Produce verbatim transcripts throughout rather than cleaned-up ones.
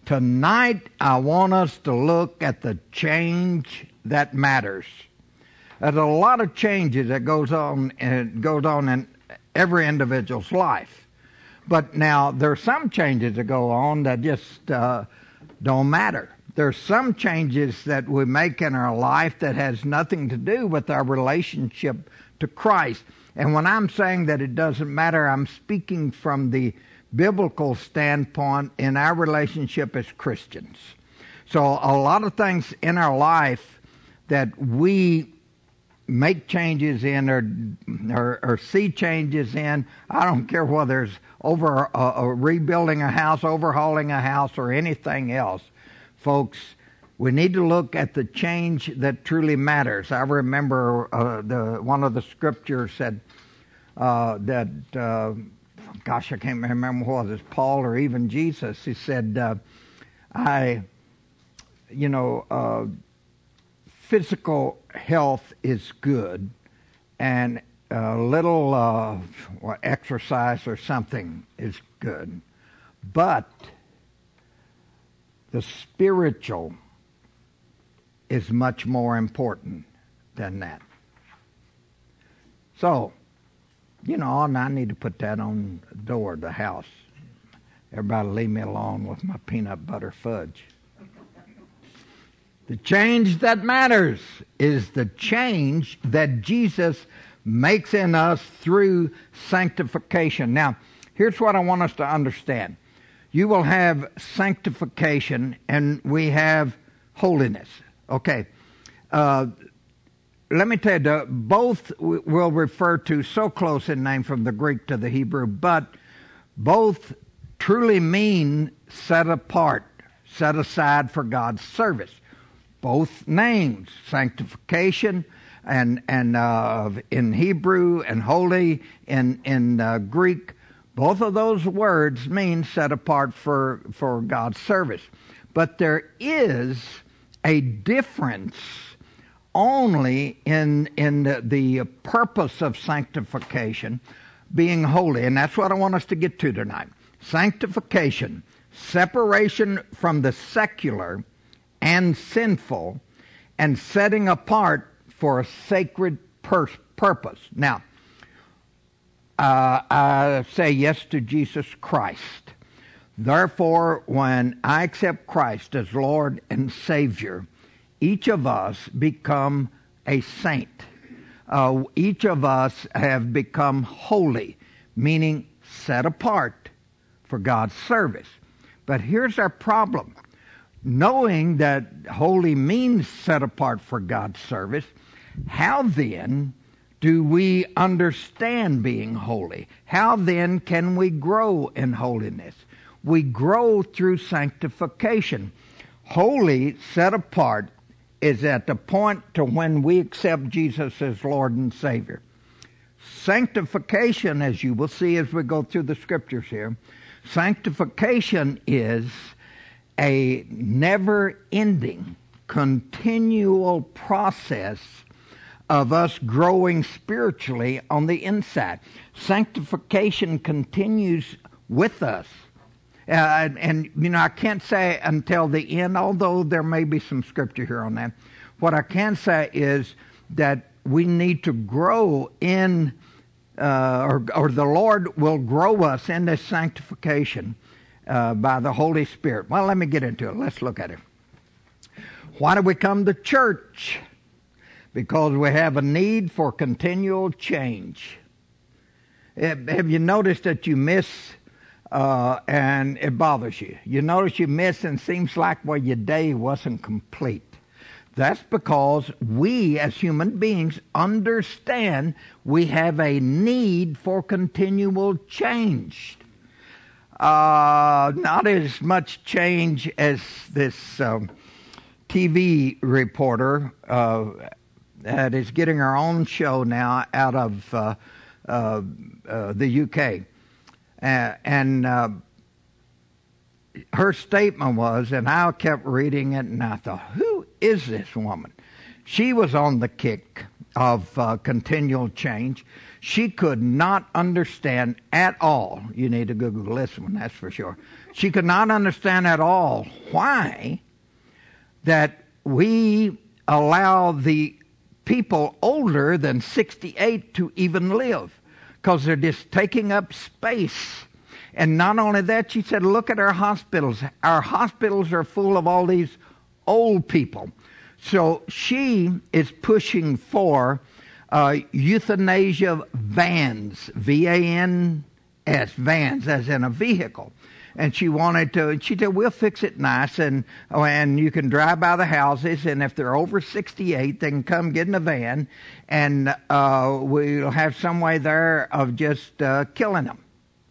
Tonight, I want us to look at the change that matters. There's a lot of changes that goes on and goes on in every individual's life. But now, there's some changes that go on that just uh, don't matter. There's some changes that we make in our life that has nothing to do with our relationship to Christ. And when I'm saying that it doesn't matter, I'm speaking from the biblical standpoint in our relationship as Christians. So a lot of things in our life that we make changes in or, or, or see changes in, I don't care whether it's over a, a rebuilding a house, overhauling a house, or anything else. Folks, we need to look at the change that truly matters. I remember uh, the one of the scriptures said uh, that, uh, gosh, I can't remember whether it was Paul or even Jesus. He said, uh, I, you know, uh, physical health is good, and a little uh, exercise or something is good, but the spiritual is much more important than that. So, you know, and I need to put that on the door of the house. Everybody leave me alone with my peanut butter fudge. The change that matters is the change that Jesus makes in us through sanctification. Now, here's what I want us to understand. You will have sanctification and we have holiness. Okay. Uh, let me tell you, the, both will refer to so close in name from the Greek to the Hebrew, but both truly mean set apart, set aside for God's service. Both names, sanctification and and uh, in Hebrew and holy in in uh, Greek, both of those words mean set apart for for God's service. But there is a difference only in in the, the purpose of sanctification being holy, and that's what I want us to get to tonight. Sanctification, separation from the secular and sinful, and setting apart for a sacred pur- purpose. Now, uh, I say yes to Jesus Christ. Therefore, when I accept Christ as Lord and Savior, each of us become a saint. Uh, each of us have become holy, meaning set apart for God's service. But here's our problem. Knowing that holy means set apart for God's service, how then do we understand being holy? How then can we grow in holiness? We grow through sanctification. Holy, set apart, is at the point to when we accept Jesus as Lord and Savior. Sanctification, as you will see as we go through the scriptures here, sanctification is a never-ending, continual process of us growing spiritually on the inside. Sanctification continues with us. Uh, and, and, you know, I can't say until the end, although there may be some scripture here on that. What I can say is that we need to grow in, uh, or, or the Lord will grow us in this sanctification uh, by the Holy Spirit. Well, let me get into it. Let's look at it. Why do we come to church? Because we have a need for continual change. Have you noticed that you miss uh, and it bothers you? You notice you miss and it seems like, well, your day wasn't complete. That's because we as human beings understand we have a need for continual change. Uh, not as much change as this um, T V reporter uh, that is getting her own show now out of uh, uh, uh, the U K. Uh, and uh, her statement was, and I kept reading it, and I thought, who is this woman? She was on the kick of uh, continual change. She could not understand at all. You need to Google this one, that's for sure. She could not understand at all why that we allow the people older than sixty-eight to even live, because they're just taking up space. And not only that, she said, look at our hospitals. Our hospitals are full of all these old people. So she is pushing for uh, euthanasia vans, V A N S, vans, as in a vehicle. And she wanted to, and she said, we'll fix it nice, and oh, and you can drive by the houses, and if they're over sixty-eight, they can come get in a van, and uh, we'll have some way there of just uh, killing them.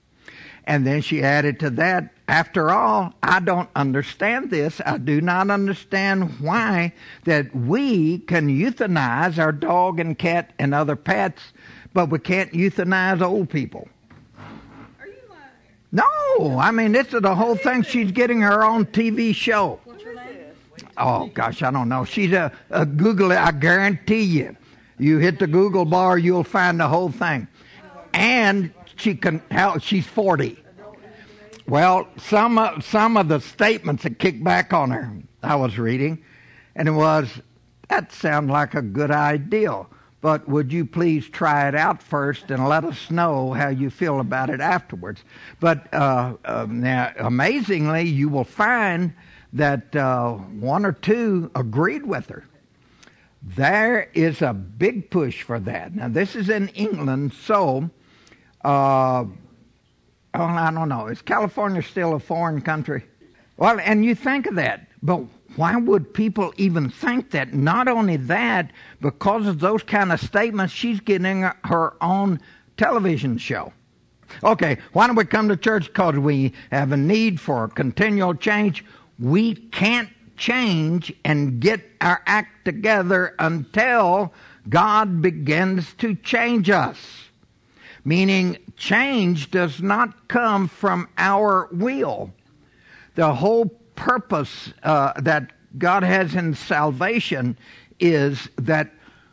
And then she added to that, after all, I don't understand this. I do not understand why that we can euthanize our dog and cat and other pets, but we can't euthanize old people. Are you lying? No, I mean, this is the whole thing. She's getting her own T V show. What's her name? Oh, gosh, I don't know. She's a, a Google it. I guarantee you. You hit the Google bar, you'll find the whole thing. And she can. How she's forty. Well, some of, some of the statements that kicked back on her, I was reading, and it was, that sounds like a good idea, but would you please try it out first and let us know how you feel about it afterwards? But uh, uh, now, amazingly, you will find that uh, one or two agreed with her. There is a big push for that. Now, this is in England, so... Uh, Oh, I don't know. Is California still a foreign country? Well, and you think of that, but why would people even think that? Not only that, because of those kind of statements, she's getting her own television show. Okay, why don't we come to church? Because we have a need for continual change. We can't change and get our act together until God begins to change us. Meaning, change does not come from our will. The whole purpose uh, that God has in salvation is that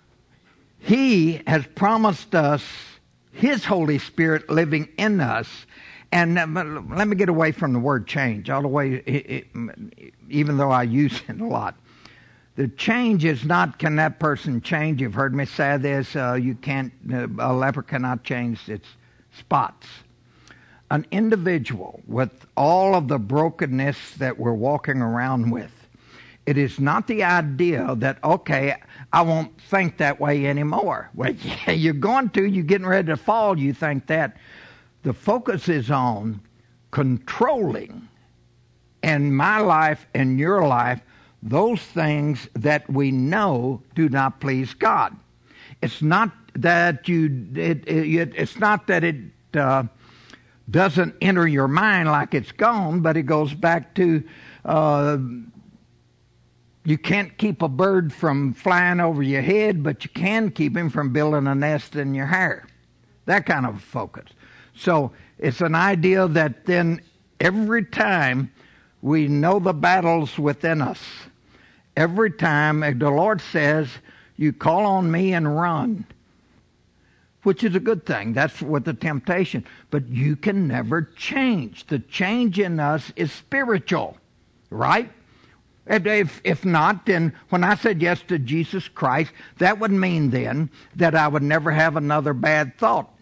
He has promised us His Holy Spirit living in us. And uh, let me get away from the word change, all the way, it, it, even though I use it a lot. The change is not, can that person change? You've heard me say this, uh, you can't, uh, a leper cannot change its spots. An individual with all of the brokenness that we're walking around with, it is not the idea that, okay, I won't think that way anymore. Well, yeah, you're going to, you're getting ready to fall, you think that. The focus is on controlling in my life and your life those things that we know do not please God. It's not that you. It, it, it's not that it uh, doesn't enter your mind like it's gone, but it goes back to uh, you can't keep a bird from flying over your head, but you can keep him from building a nest in your hair. That kind of focus. So it's an idea that then every time we know the battles within us. Every time the Lord says, you call on me and run, which is a good thing. That's what the temptation. But you can never change. The change in us is spiritual, right? If, if not, then when I said yes to Jesus Christ, that would mean then that I would never have another bad thought.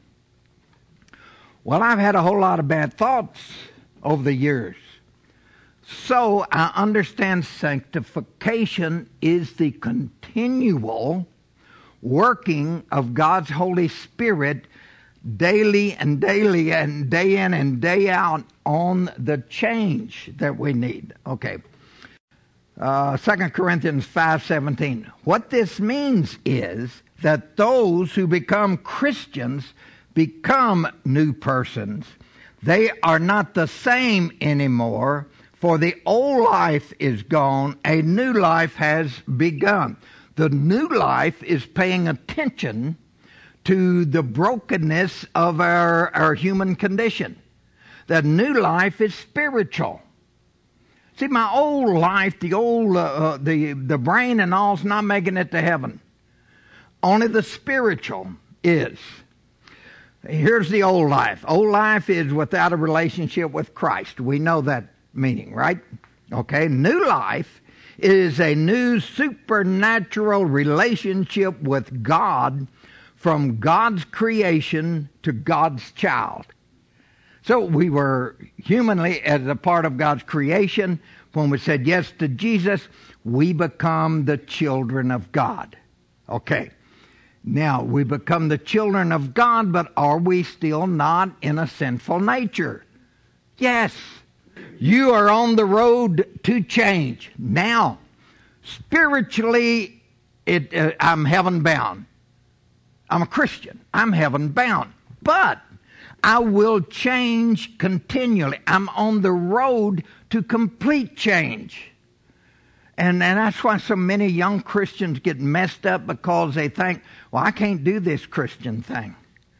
Well, I've had a whole lot of bad thoughts over the years. So I understand sanctification is the continual working of God's Holy Spirit daily and daily and day in and day out on the change that we need. Okay. Uh, Second Corinthians five seventeen. What this means is that those who become Christians become new persons. They are not the same anymore. For the old life is gone, a new life has begun. The new life is paying attention to the brokenness of our, our human condition. The new life is spiritual. See, my old life, the old, uh, the, the brain and all is not making it to heaven. Only the spiritual is. Here's the old life. Old life is without a relationship with Christ. We know that meaning, right? Okay. New life is a new supernatural relationship with God, from God's creation to God's child. So we were humanly as a part of God's creation. When we said yes to Jesus, we become the children of God. Okay. Now, we become the children of God, but are we still not in a sinful nature? Yes. You are on the road to change. Now, spiritually, it, uh, I'm heaven bound. I'm a Christian. I'm heaven bound. But I will change continually. I'm on the road to complete change. And, and that's why so many young Christians get messed up, because they think, well, I can't do this Christian thing.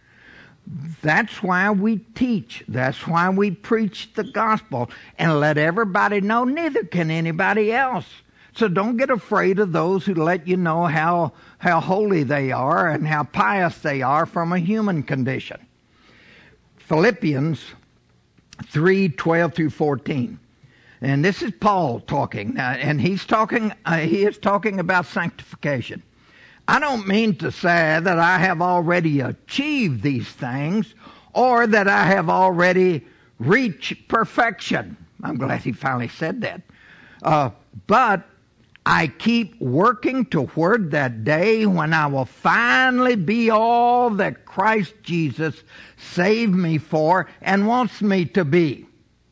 That's why we teach. That's why we preach the gospel and let everybody know, neither can anybody else. So don't get afraid of those who let you know how, how holy they are and how pious they are from a human condition. Philippians three, twelve through fourteen. And this is Paul talking. Uh, and he's talking, uh, he is talking about sanctification. I don't mean to say that I have already achieved these things or that I have already reached perfection. I'm glad he finally said that. Uh, but I keep working toward that day when I will finally be all that Christ Jesus saved me for and wants me to be.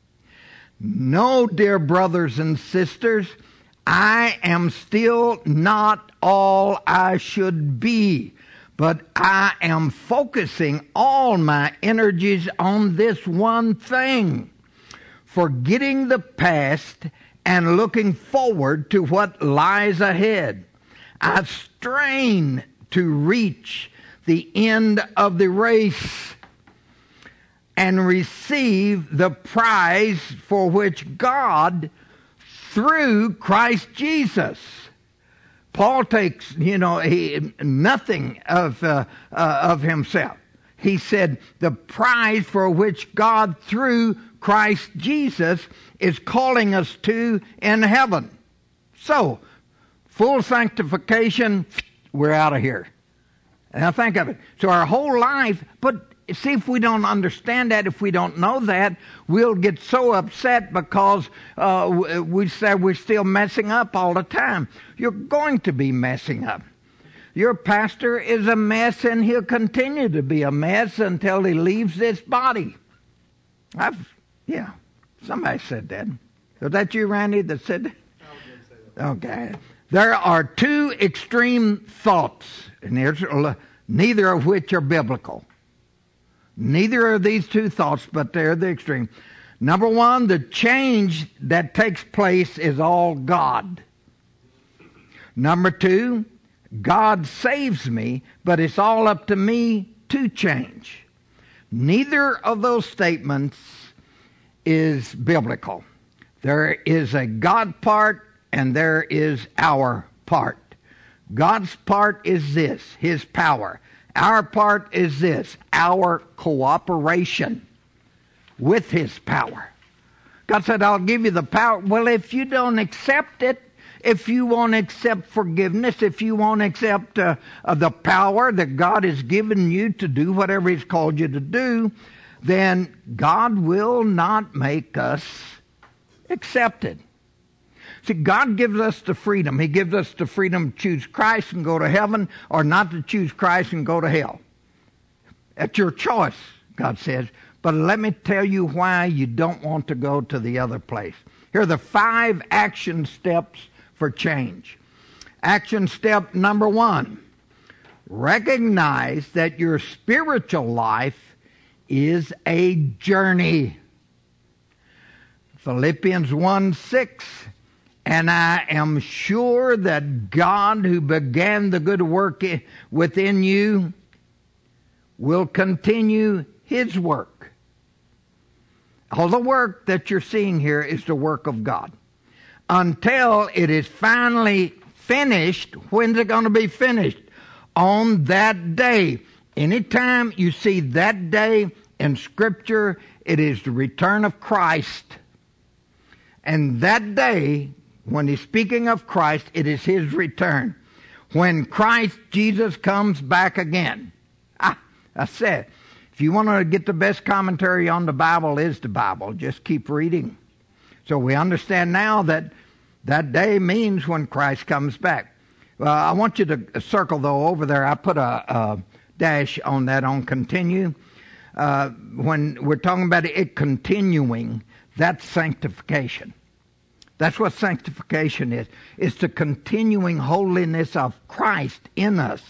No, dear brothers and sisters, I am still not all I should be, but I am focusing all my energies on this one thing, forgetting the past and looking forward to what lies ahead. I strain to reach the end of the race and receive the prize for which God, through Christ Jesus. Paul takes, you know, he, nothing of, uh, uh, of himself. He said the prize for which God, through Christ Jesus, is calling us to in heaven. So, full sanctification, we're out of here. Now think of it. So our whole life, but see, if we don't understand that, if we don't know that, we'll get so upset because uh, we say we're still messing up all the time. You're going to be messing up. Your pastor is a mess, and he'll continue to be a mess until he leaves this body. I've, yeah, somebody said that. Was that you, Randy, that said that? Okay. There are two extreme thoughts, and there's, neither of which are biblical. Neither of these two thoughts, but they're the extreme. Number one, the change that takes place is all God. Number two, God saves me, but it's all up to me to change. Neither of those statements is biblical. There is a God part and there is our part. God's part is this, His power. Our part is this, our cooperation with His power. God said, I'll give you the power. Well, if you don't accept it, if you won't accept forgiveness, if you won't accept uh, uh, the power that God has given you to do whatever He's called you to do, then God will not make us accept it. See, God gives us the freedom. He gives us the freedom to choose Christ and go to heaven, or not to choose Christ and go to hell. That's your choice, God says. But let me tell you why you don't want to go to the other place. Here are the five action steps for change. Action step number one, recognize that your spiritual life is a journey. Philippians one six, and I am sure that God who began the good work within you will continue His work. All the work that you're seeing here is the work of God. Until it is finally finished. When's it going to be finished? On that day, anytime you see that day in Scripture, it is the return of Christ. And that day, when he's speaking of Christ, it is his return. When Christ Jesus comes back again. Ah, I said, if you want to get the best commentary on the Bible, is the Bible. Just keep reading. So we understand now that that day means when Christ comes back. Well, I want you to circle, though, over there. I put a, a dash on that, on continue. Uh, when we're talking about it continuing, that's sanctification. That's what sanctification is. It's the continuing holiness of Christ in us.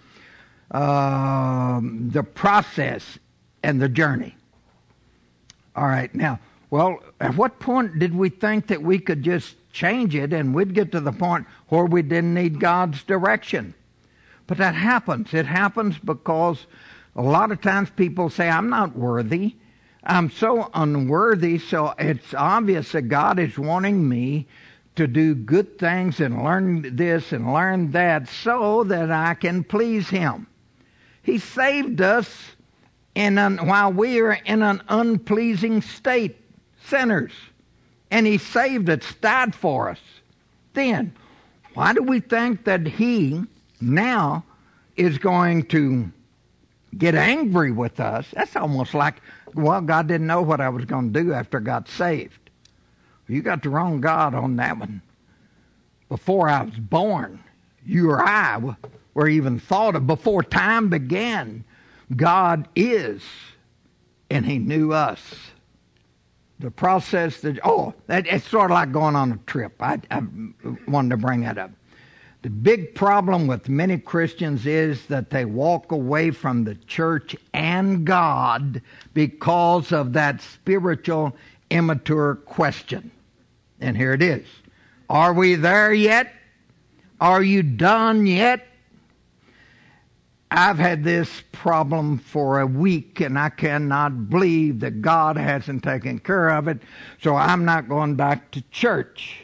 Um, the process and the journey. All right, now, well, at what point did we think that we could just change it and we'd get to the point where we didn't need God's direction? But that happens. It happens because a lot of times people say, I'm not worthy. I'm so unworthy, so it's obvious that God is wanting me to do good things and learn this and learn that so that I can please Him. He saved us in an, while we are in an unpleasing state, sinners. And He saved us, died for us. Then, why do we think that He now is going to get angry with us? That's almost like, well, God didn't know what I was going to do after I got saved. You got the wrong God on that one. Before I was born, you or I were even thought of. Before time began, God is, and He knew us. The process that, oh, that, it's sort of like going on a trip. I, I wanted to bring that up. The big problem with many Christians is that they walk away from the church and God because of that spiritual immature question. And here it is. Are we there yet? Are you done yet? I've had this problem for a week, and I cannot believe that God hasn't taken care of it, so I'm not going back to church.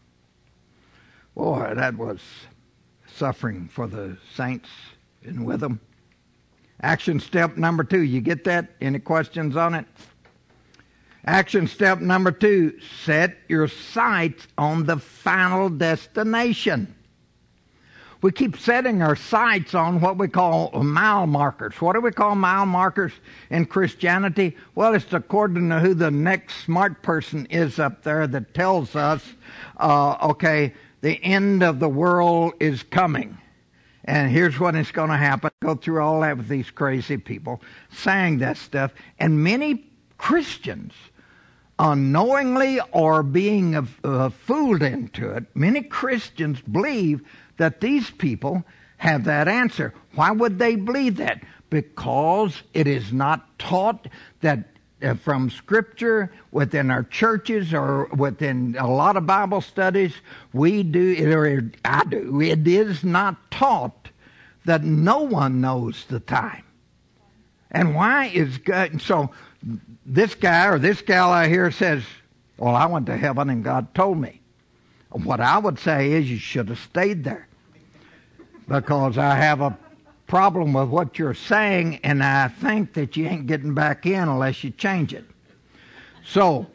Boy, that was suffering for the saints and with them. Action step number two. You get that? Any questions on it? Action step number two. Set your sights on the final destination. We keep setting our sights on what we call mile markers. What do we call mile markers in Christianity? Well, it's according to who the next smart person is up there that tells us, uh, okay, the end of the world is coming. And here's what is going to happen. Go through all that with these crazy people saying that stuff. And many Christians, unknowingly or being uh, fooled into it, many Christians believe that these people have that answer. Why would they believe that? Because it is not taught that uh, from Scripture within our churches or within a lot of Bible studies, we do, or I do, it is not taught that no one knows the time. And why is God, so this guy or this gal out here says, well, I went to heaven and God told me. What I would say is you should have stayed there, because I have a problem with what you're saying, and I think that you ain't getting back in unless you change it. So,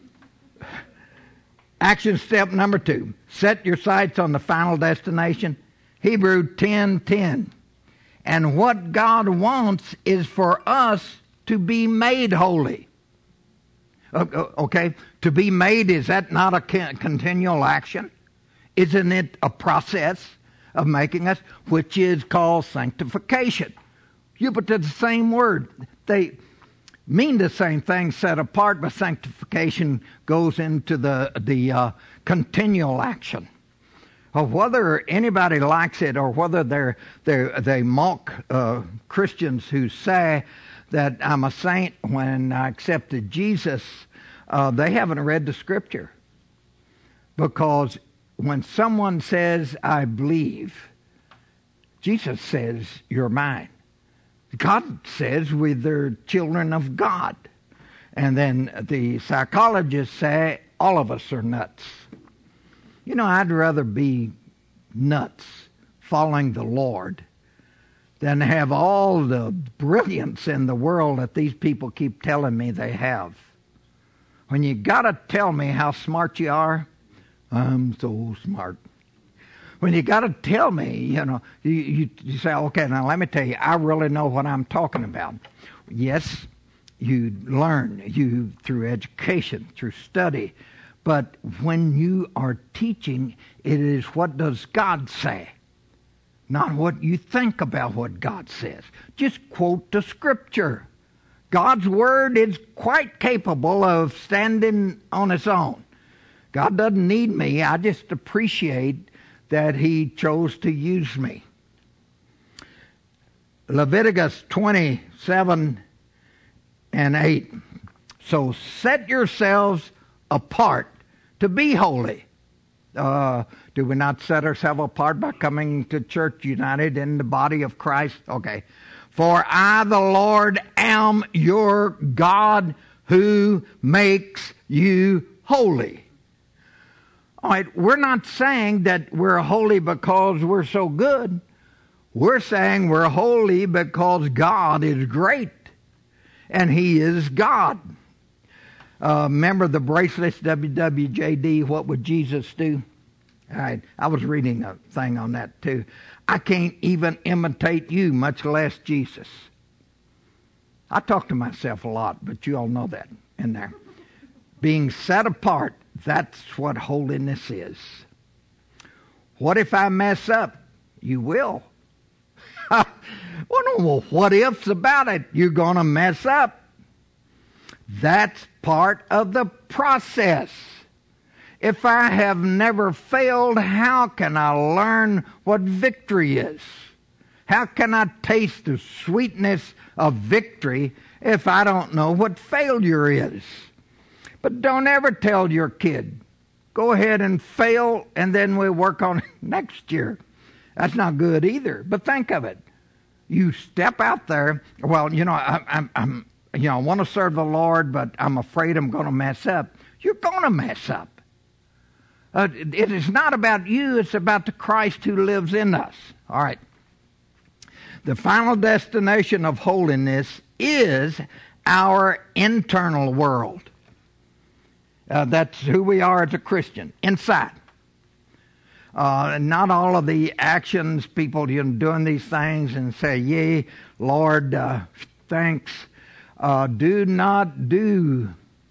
action step number two, set your sights on the final destination. Hebrews ten ten. And what God wants is for us to be made holy. Okay, to be made, is that not a continual action? Isn't it a process of making us, which is called sanctification? You put the same word. They mean the same thing, set apart, but sanctification goes into the the uh, continual action. Or whether anybody likes it or whether they're, they're, they mock uh, Christians who say that I'm a saint when I accepted Jesus, uh, they haven't read the Scripture. Because when someone says, I believe, Jesus says, you're mine. God says we're children of God. And then the psychologists say, all of us are nuts. You know, I'd rather be nuts following the Lord than have all the brilliance in the world that these people keep telling me they have. When you got to tell me how smart you are, I'm so smart. When you got to tell me, you know, you, you, you say, okay, now let me tell you, I really know what I'm talking about. Yes, you learn you through education, through study. But when you are teaching, it is what does God say, not what you think about what God says. Just quote the Scripture. God's Word is quite capable of standing on its own. God doesn't need me. I just appreciate that He chose to use me. Leviticus twenty-seven and eight. So set yourselves apart to be holy. Uh, do we not set ourselves apart by coming to church united in the body of Christ? Okay. For I, the Lord, am your God who makes you holy. All right, we're not saying that we're holy because we're so good. We're saying we're holy because God is great, and He is God. Uh, remember the bracelets, W W J D, what would Jesus do? All right, I was reading a thing on that too. I can't even imitate you, much less Jesus. I talk to myself a lot, but you all know that in there. Being set apart, that's what holiness is. What if I mess up? You will. Well, no what ifs about it. You're going to mess up. That's part of the process. If I have never failed, how can I learn what victory is? How can I taste the sweetness of victory if I don't know what failure is? But don't ever tell your kid, go ahead and fail and then we'll work on it next year. That's not good either. But think of it. You step out there, well, you know, I, I'm, I'm, you know, I want to serve the Lord, but I'm afraid I'm going to mess up. You're going to mess up. Uh, it is not about you, it's about the Christ who lives in us. All right. The final destination of holiness is our internal world. Uh, that's who we are as a Christian, inside. Uh, not all of the actions, people you know, doing these things and say, yea, Lord, uh, thanks. Uh, do not do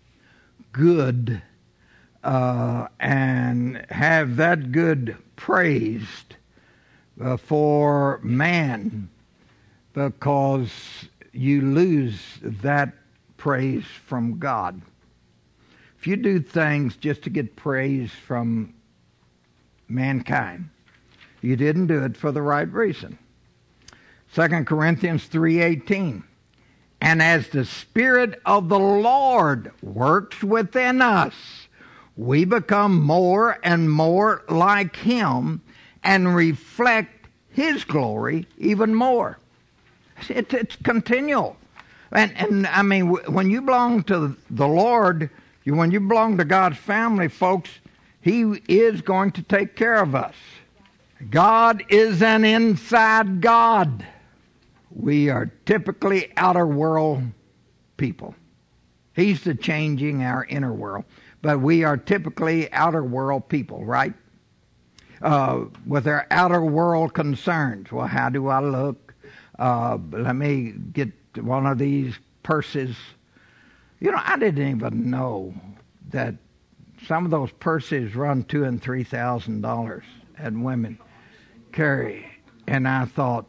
good uh, and have that good praised uh, for man, because you lose that praise from God. If you do things just to get praise from mankind, you didn't do it for the right reason. Second Corinthians three eighteen. And as the Spirit of the Lord works within us, we become more and more like Him and reflect His glory even more. It's, it's continual. And, and I mean, when you belong to the Lord, you, when you belong to God's family, folks, He is going to take care of us. God is an inside God. We are typically outer world people. He's the changing our inner world. But we are typically outer world people, right? Uh, with our outer world concerns. Well, how do I look? Uh, let me get one of these purses. You know, I didn't even know that some of those purses run two and three thousand dollars that women carry. And I thought,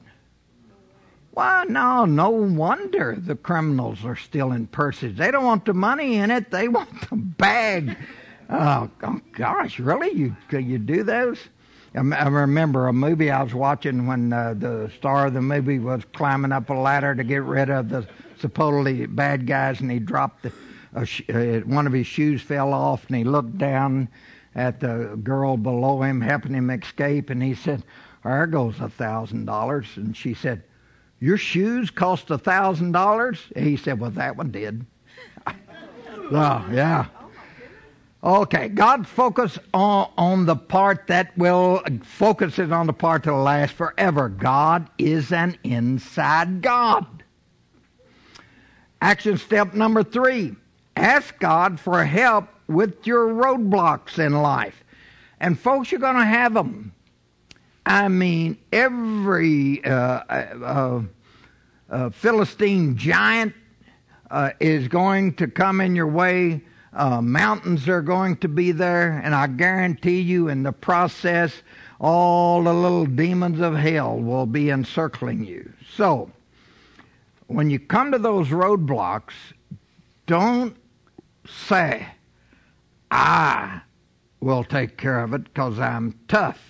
well, no, no wonder the criminals are stealing purses. They don't want the money in it. They want the bag. Oh, oh gosh, really? You you do those? I, I remember a movie I was watching when uh, the star of the movie was climbing up a ladder to get rid of the supposedly bad guys, and he dropped the, uh, sh- uh, one of his shoes fell off, and he looked down at the girl below him, helping him escape, and he said, there goes a thousand dollars. And she said, your shoes cost a thousand dollars? He said, well, that one did. Oh, yeah. Okay, God focus on, on the part that will, focuses on the part that will last forever. God is an inside God. Action step number three. Ask God for help with your roadblocks in life. And folks, you're going to have them. I mean, every uh, uh, uh, Philistine giant uh, is going to come in your way. Uh, mountains are going to be there. And I guarantee you in the process, all the little demons of hell will be encircling you. So, when you come to those roadblocks, don't say, I will take care of it because I'm tough.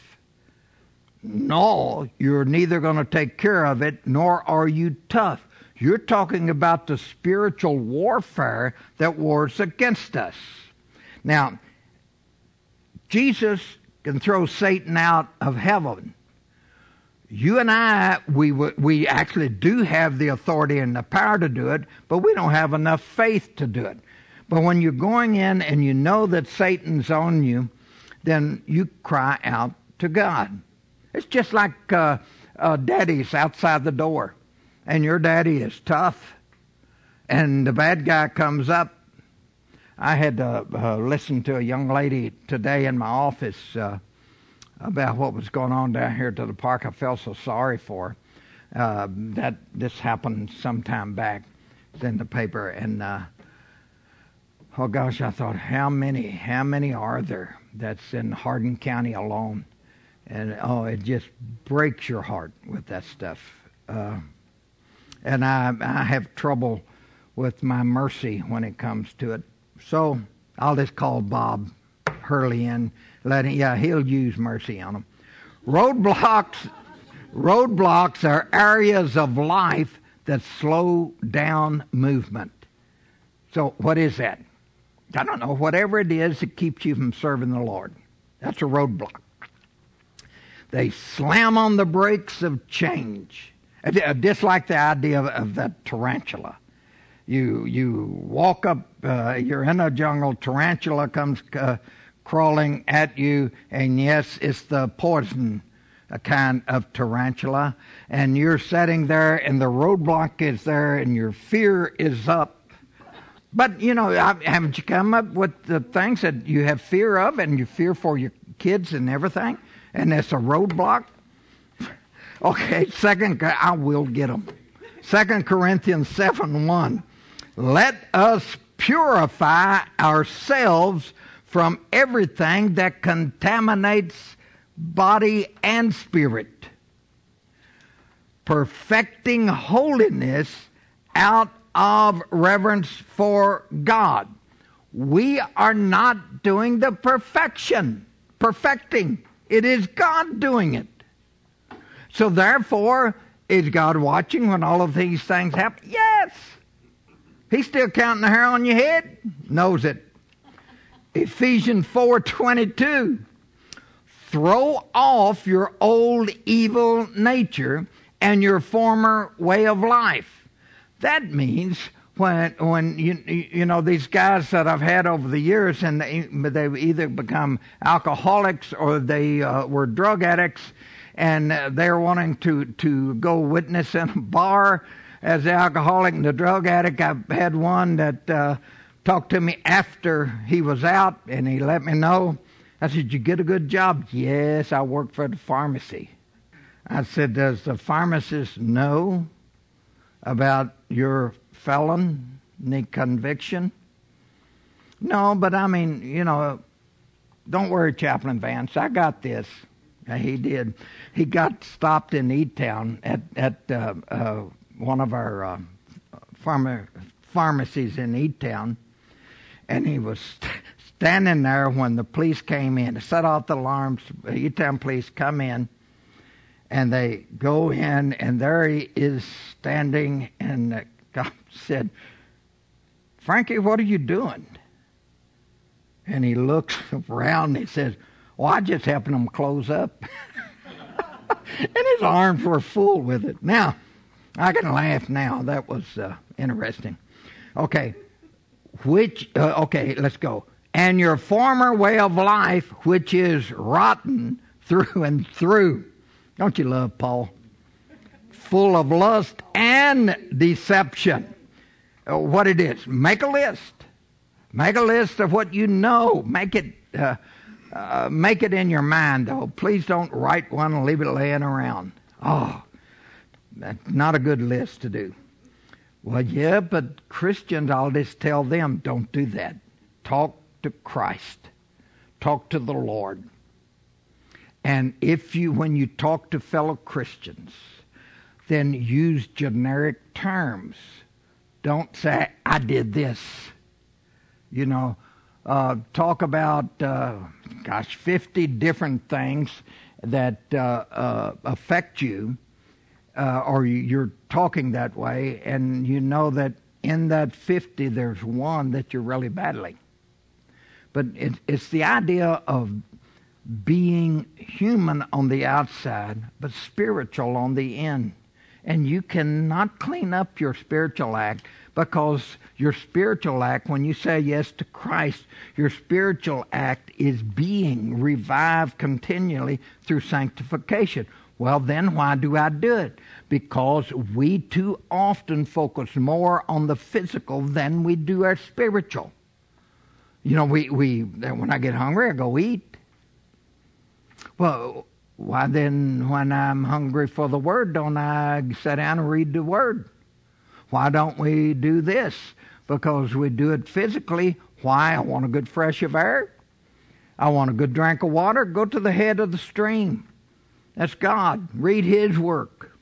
No, you're neither going to take care of it, nor are you tough. You're talking about the spiritual warfare that wars against us. Now, Jesus can throw Satan out of heaven. You and I, we we actually do have the authority and the power to do it, but we don't have enough faith to do it. But when you're going in and you know that Satan's on you, then you cry out to God. It's just like uh, uh, daddy's outside the door, and your daddy is tough, and the bad guy comes up. I had to uh, listen to a young lady today in my office uh, about what was going on down here to the park. I felt so sorry for her. Uh, that this happened some time back. It's in the paper, and uh, oh gosh, I thought, how many, how many are there that's in Hardin County alone? And oh, it just breaks your heart with that stuff. Uh, and I, I have trouble with my mercy when it comes to it. So I'll just call Bob Hurley in. Let him, yeah, he'll use mercy on them. Roadblocks, roadblocks are areas of life that slow down movement. So what is that? I don't know. Whatever it is that keeps you from serving the Lord. That's a roadblock. They slam on the brakes of change. Just like the idea of, of that tarantula. You you walk up, uh, you're in a jungle, tarantula comes uh, crawling at you, and yes, it's the poison kind of tarantula, and you're sitting there, and the roadblock is there, and your fear is up. But, you know, haven't you come up with the things that you have fear of, and you fear for your kids and everything? And that's a roadblock. Okay, second, I will get them. Second Corinthians seven one. Let us purify ourselves from everything that contaminates body and spirit, perfecting holiness out of reverence for God. We are not doing the perfection, perfecting. It is God doing it. So therefore, is God watching when all of these things happen? Yes. He's still counting the hair on your head. Knows it. Ephesians four twenty-two. Throw off your old evil nature and your former way of life. That means when when you you know these guys that I've had over the years, and they, they've either become alcoholics or they uh, were drug addicts, and they're wanting to to go witness in a bar as the alcoholic and the drug addict. I've had one that uh, talked to me after he was out, and he let me know. I said, "Did you get a good job?" "Yes, I work for the pharmacy." I said, "Does the pharmacist know about your felony conviction?" "No, but I mean, you know, don't worry, Chaplain Vance, I got this." Uh, he did. He got stopped in E-Town at, at uh, uh, one of our uh, pharma, pharmacies in E-Town, and he was st- standing there when the police came in to set off the alarms. E-Town police come in, and they go in, and there he is standing, and the cop said, "Frankie, what are you doing?" And he looks around and he says, "Well, I just helping them close up." And his arms were full with it. Now, I can laugh now. That was uh, interesting. Okay, which, uh, okay, let's go. and your former way of life, which is rotten through and through. Don't you love Paul? Full of lust and deception. Uh, what it is. Make a list. Make a list of what you know. Make it uh, uh, make it in your mind, though. Please don't write one and leave it laying around. Oh, that's not a good list to do. Well, yeah, but Christians, I'll just tell them, don't do that. Talk to Christ. Talk to the Lord. And if you, when you talk to fellow Christians, then use generic terms. Don't say, I did this. You know, uh, talk about, uh, gosh, fifty different things that uh, uh, affect you, uh, or you're talking that way, and you know that in that fifty, there's one that you're really battling. But it, it's the idea of being human on the outside, but spiritual on the in. And you cannot clean up your spiritual act, because your spiritual act, when you say yes to Christ, your spiritual act is being revived continually through sanctification. Well, then why do I do it? Because we too often focus more on the physical than we do our spiritual. You know, we, we when I get hungry, I go eat. Well, why then, when I'm hungry for the Word, don't I sit down and read the Word? Why don't we do this? Because we do it physically. Why? I want a good fresh of air. I want a good drink of water. Go to the head of the stream. That's God. Read His work.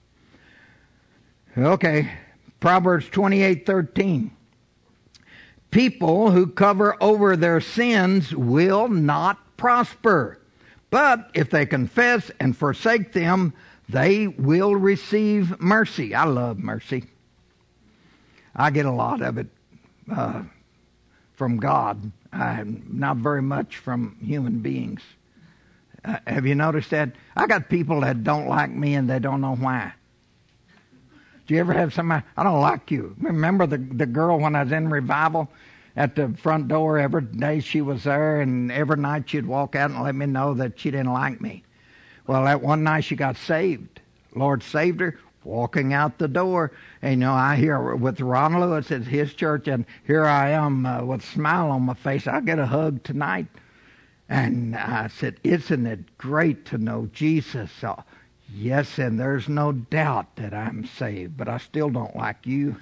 Okay, Proverbs twenty-eight thirteen. People who cover over their sins will not prosper. But if they confess and forsake them, they will receive mercy. I love mercy. I get a lot of it uh, from God, uh, not very much from human beings. Uh, have you noticed that? I got people that don't like me and they don't know why. Do you ever have somebody, I don't like you? Remember the, the girl when I was in revival? At the front door every day she was there, and every night she'd walk out and let me know that she didn't like me. Well, that one night she got saved. Lord saved her, walking out the door. And, you know, I hear with Ron Lewis at his church, and here I am uh, with a smile on my face. I'll get a hug tonight. And I said, isn't it great to know Jesus? So, yes, and there's no doubt that I'm saved, but I still don't like you.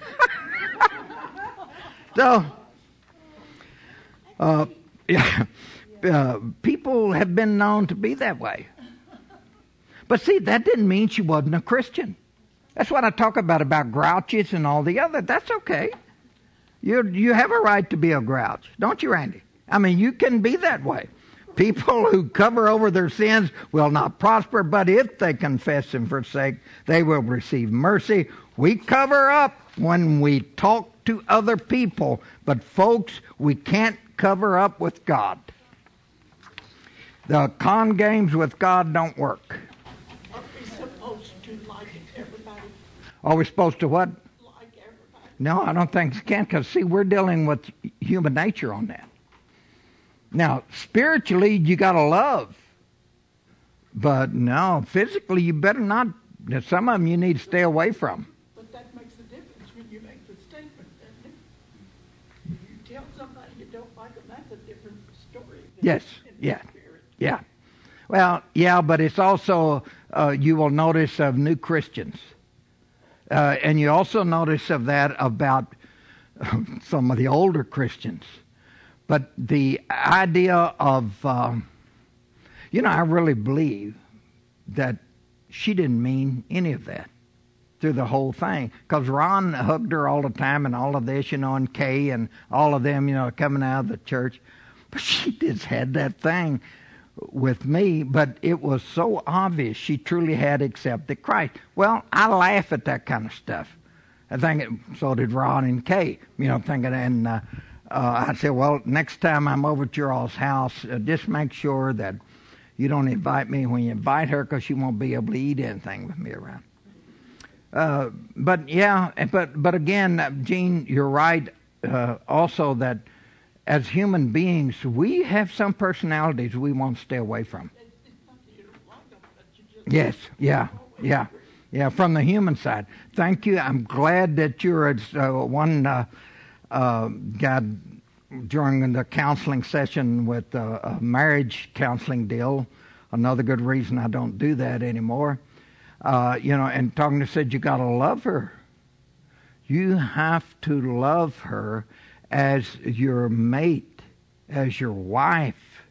So... Uh, yeah, uh, people have been known to be that way. But see, that didn't mean she wasn't a Christian. That's what I talk about, about grouches and all the other. That's okay. You you have a right to be a grouch, don't you, Randy? I mean, you can be that way. People who cover over their sins will not prosper, but if they confess and forsake, they will receive mercy. We cover up when we talk to other people, but folks, we can't cover up with God. The con games with God don't work. Are we supposed to like everybody? Are we supposed to what? Like everybody? No, I don't think we can, because, see, we're dealing with human nature on that. Now, spiritually, you got to love. But, no, physically, you better not. Some of them you need to stay away from. But that makes a difference when you make the statement, doesn't it? You tell somebody you don't like them, that's a different story. than Yes, in yeah, the spirit. yeah. Well, yeah, but it's also, uh, you will notice of new Christians. Uh, and you also notice of that about some of the older Christians. But the idea of, um, you know, I really believe that she didn't mean any of that through the whole thing. Because Ron hugged her all the time and all of this, you know, and Kay and all of them, you know, coming out of the church. But she just had that thing with me, but it was so obvious she truly had accepted Christ. Well, I laugh at that kind of stuff. I think it, so did Ron and Kay, you know, thinking, and uh, uh, I said, well, next time I'm over at your all's house, uh, just make sure that you don't invite me when you invite her, because she won't be able to eat anything with me around. Uh, but yeah, but but again, Gene, you're right. Uh, also, that as human beings, we have some personalities we want to stay away from. It's, it's not that you don't like them, but you just. Yes, yeah, yeah, yeah, from the human side. Thank you. I'm glad that you're uh, one uh, uh, guy during the counseling session with uh, a marriage counseling deal. Another good reason I don't do that anymore. Uh, you know, and talking to said, you got to love her. You have to love her as your mate, as your wife.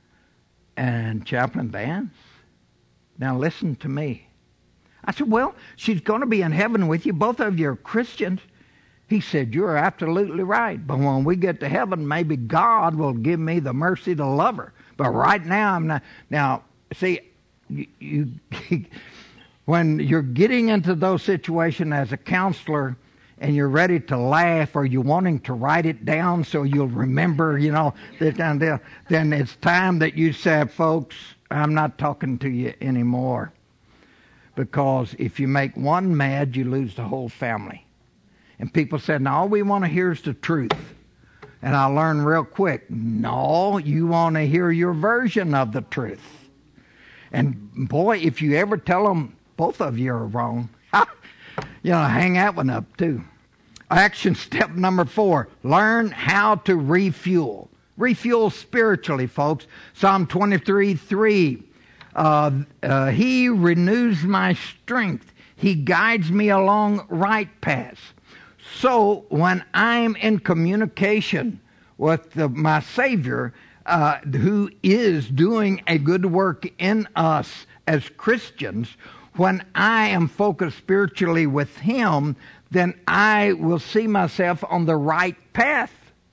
And Chaplain Vance, now listen to me. I said, well, she's going to be in heaven with you. Both of you are Christians. He said, you're absolutely right. But when we get to heaven, maybe God will give me the mercy to love her. But right now, I'm not. Now, see, you, you when you're getting into those situations as a counselor and you're ready to laugh or you're wanting to write it down so you'll remember, you know, that kind of deal, then it's time that you say, folks, I'm not talking to you anymore. Because if you make one mad, you lose the whole family. And people said, no, all we want to hear is the truth. And I learned real quick, no, you want to hear your version of the truth. And boy, if you ever tell them both of you are wrong, you know, hang that one up too. Action step number four, learn how to refuel. Refuel spiritually, folks. Psalm twenty-three three, uh, uh, He renews my strength. He guides me along right paths. So when I'm in communication with the, my Savior, uh, who is doing a good work in us as Christians, when I am focused spiritually with Him, then I will see myself on the right path.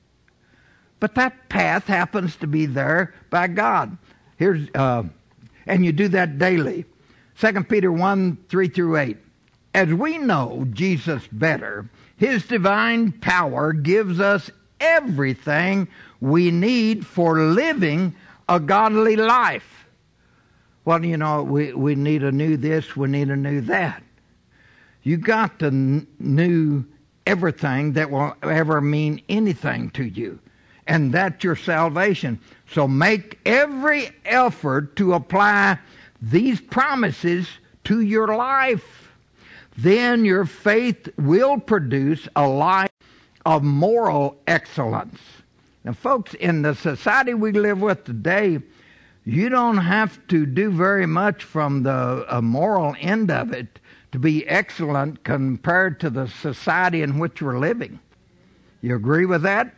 But that path happens to be there by God. Here's, uh, and you do that daily. Second Peter one, three through eight. As we know Jesus better, His divine power gives us everything we need for living a godly life. Well, you know, we, we need a new this, we need a new that. You got to n- new everything that will ever mean anything to you. And that's your salvation. So make every effort to apply these promises to your life. Then your faith will produce a life of moral excellence. Now, folks, in the society we live with today, you don't have to do very much from the uh, moral end of it to be excellent compared to the society in which we're living. You agree with that?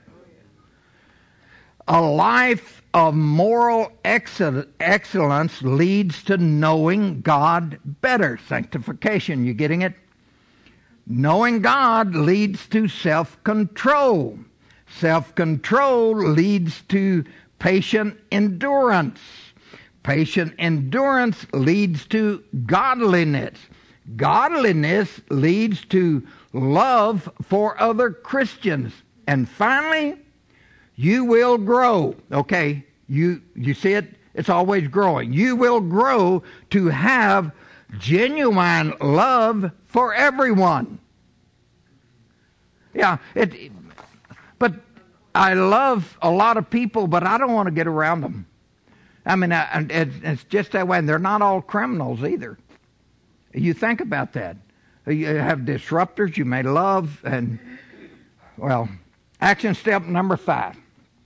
A life of moral excellence leads to knowing God better. Sanctification, you getting it? Knowing God leads to self-control. Self-control leads to patient endurance. Patient endurance leads to godliness. Godliness leads to love for other Christians. And finally, you will grow. Okay, you you see it? It's always growing. You will grow to have genuine love for everyone. Yeah, it. But I love a lot of people, but I don't want to get around them. I mean, I, it, it's just that way. And they're not all criminals either. You think about that. You have disruptors you may love, and well, action step number five.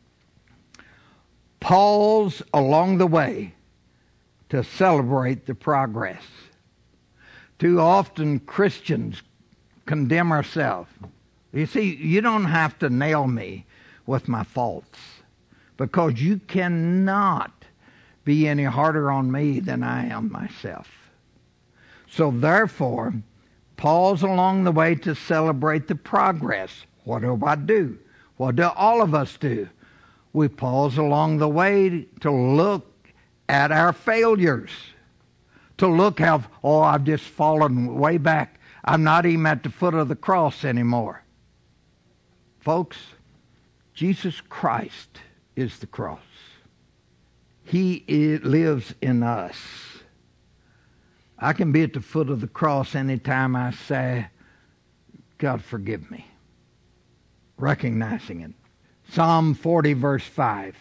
Pause along the way to celebrate the progress. Too often Christians condemn ourselves. You see, you don't have to nail me with my faults, because you cannot be any harder on me than I am myself. So therefore, pause along the way to celebrate the progress. What do I do? What do all of us do? We pause along the way to look at our failures. To look how, oh, I've just fallen way back. I'm not even at the foot of the cross anymore. Folks, Jesus Christ is the cross. He is, lives in us. I can be at the foot of the cross anytime I say, God, forgive me. Recognizing it. Psalm forty, verse five.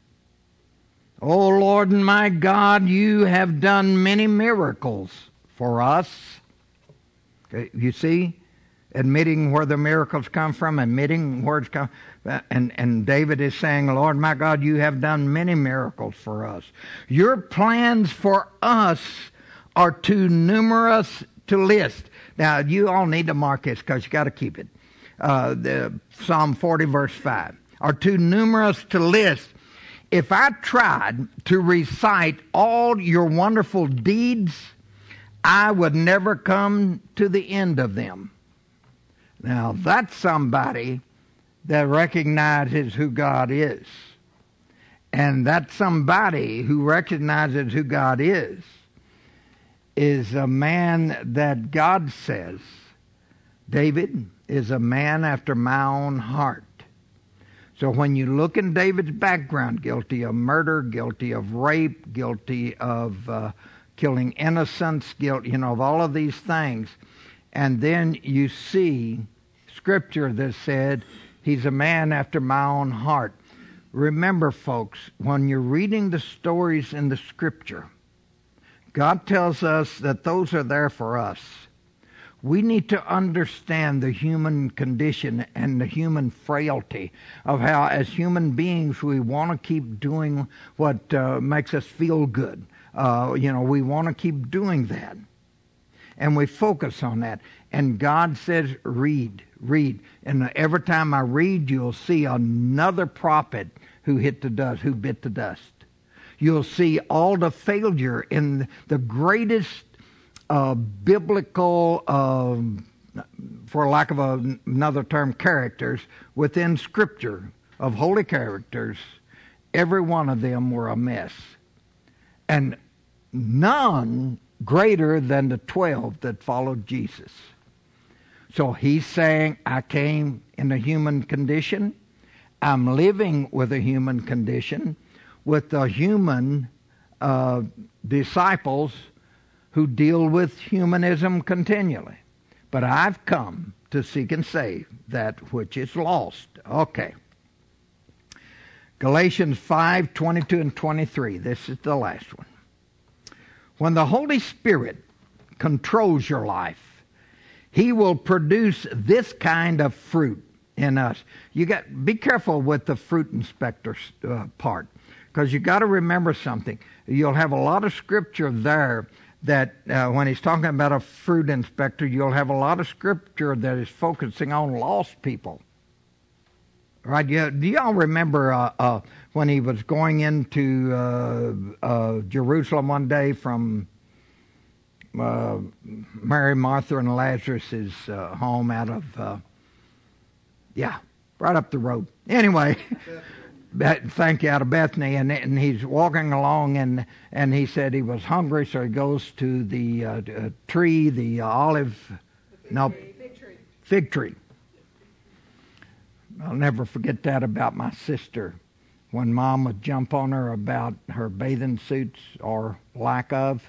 O Lord and my God, you have done many miracles for us. Okay, you see, admitting where the miracles come from, admitting where it's come. And, and David is saying, Lord my God, you have done many miracles for us. Your plans for us are too numerous to list. Now, you all need to mark this because you got to keep it. Uh, the Psalm forty, verse five. Are too numerous to list. If I tried to recite all your wonderful deeds, I would never come to the end of them. Now, that's somebody that recognizes who God is. And that's somebody who recognizes who God is, is a man that God says, David is a man after my own heart. So when you look in David's background, guilty of murder, guilty of rape, guilty of uh, killing innocents, guilt, you know, of all of these things, and then you see Scripture that said, he's a man after my own heart. Remember, folks, when you're reading the stories in the Scripture, God tells us that those are there for us. We need to understand the human condition and the human frailty of how, as human beings, we want to keep doing what uh, makes us feel good. Uh, you know, we want to keep doing that. And we focus on that. And God says, read, read. And every time I read, you'll see another prophet who hit the dust, who bit the dust. You'll see all the failure in the greatest Uh, biblical, uh, for lack of a, another term, characters within Scripture, of holy characters. Every one of them were a mess. And none greater than the twelve that followed Jesus. So he's saying, I came in a human condition. I'm living with a human condition, with the human uh, disciples who deal with humanism continually. But I've come to seek and save that which is lost. Okay. Galatians five, twenty-two and twenty-three. This is the last one. When the Holy Spirit controls your life, He will produce this kind of fruit in us. You got be careful with the fruit inspector uh, part, because you got to remember something. You'll have a lot of Scripture there that uh, when he's talking about a fruit inspector, you'll have a lot of Scripture that is focusing on lost people. Right? You, do y'all remember uh, uh, when he was going into uh, uh, Jerusalem one day from uh, Mary, Martha, and Lazarus' uh, home out of, uh, yeah, right up the road. Anyway, thank you, out of Bethany, and, and he's walking along, and, and he said he was hungry, so he goes to the uh, uh, tree, the uh, olive, Fig no, tree. Fig tree. fig tree. I'll never forget that about my sister. When Mom would jump on her about her bathing suits or lack of,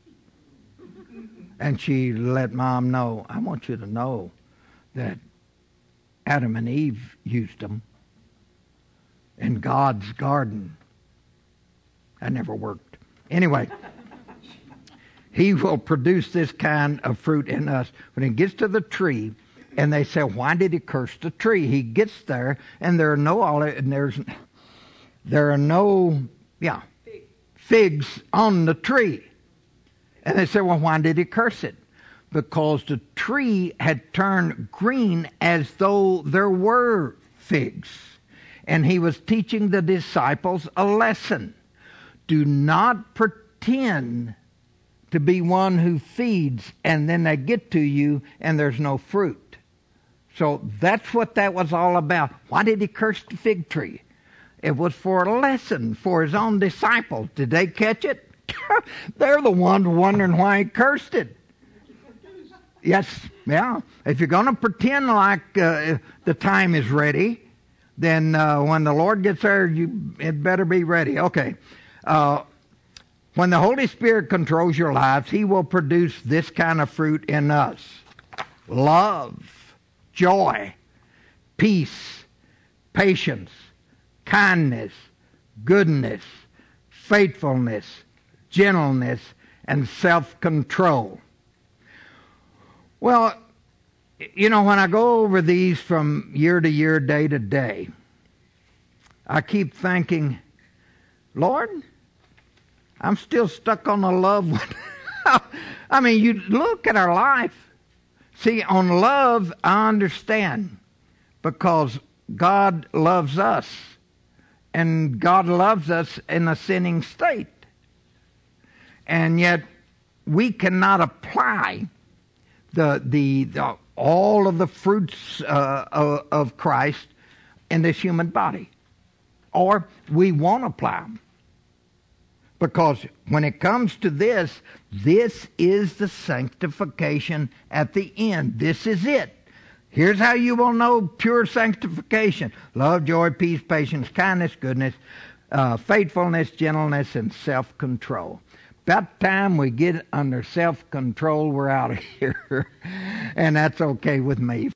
and she let Mom know, I want you to know that Adam and Eve used them in God's garden. That never worked. Anyway, He will produce this kind of fruit in us. When He gets to the tree, and they say, why did He curse the tree? He gets there, and there are no olive, and there's there are no yeah figs on the tree. And they say, well, why did He curse it? Because the tree had turned green as though there were figs. And He was teaching the disciples a lesson. Do not pretend to be one who feeds, and then they get to you and there's no fruit. So that's what that was all about. Why did He curse the fig tree? It was for a lesson for His own disciples. Did they catch it? They're the ones wondering why He cursed it. Yes, yeah. If you're going to pretend like uh, the time is ready, then uh, when the Lord gets there, you it better be ready. Okay. Uh, when the Holy Spirit controls your lives, He will produce this kind of fruit in us. Love, joy, peace, patience, kindness, goodness, faithfulness, gentleness, and self-control. Well, you know, when I go over these from year to year, day to day, I keep thinking, Lord, I'm still stuck on the love one. I mean, you look at our life. See, on love, I understand, because God loves us, and God loves us in a sinning state. And yet, we cannot apply the the, the all of the fruits uh, of, of Christ in this human body, or we won't apply them. Because when it comes to this, this is the sanctification at the end. This is it. Here's how you will know pure sanctification: love, joy, peace, patience, kindness, goodness, uh, faithfulness, gentleness, and self-control. About time we get under self-control, we're out of here. And that's okay with me.